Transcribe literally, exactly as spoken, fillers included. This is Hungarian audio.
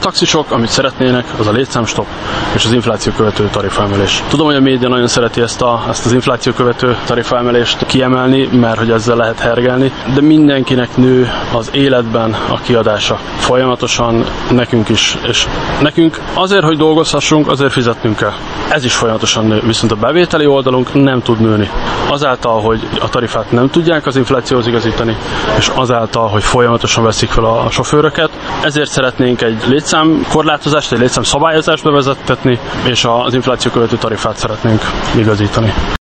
taxisok, amit szeretnének, az a létszámstopp és az infláció követő tarifaemelés. Tudom, hogy a média nagyon szereti ezt, a, ezt az infláció követő tarifaemelést kiemelni, mert hogy ezzel lehet hergelni, de mindenkinek nő az életben a kiadása. Folyamatosan nekünk is, és nekünk azért, hogy dolgozhassunk, azért fizetnünk kell. Ez is folyamatosan nő, viszont a bevételi oldalunk nem tud nőni. Azáltal, hogy a tarifát nem tudják az inflációhoz igazítani, és azáltal, hogy folyamatosan veszik fel a sofőröket, ezért szeretnénk egy létszámkorlátozást, egy létszámszabályozást bevezettetni, és az infláció követő tarifát szeretnénk igazítani.